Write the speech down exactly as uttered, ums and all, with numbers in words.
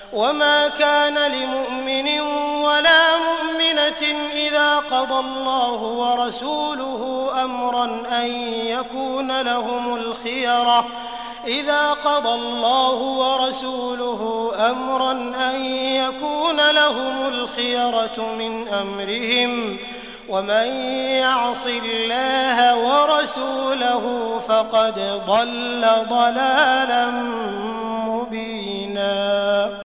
وما كان لمؤمن ولا مؤمنة إذا قضى الله ورسوله أمرا أن يكون لهم الخيرة إذا قضى الله ورسوله أمرا أن يكون لهم الخيرة من أمرهم ومن يعص الله ورسوله فقد ضل ضلالا مبينا.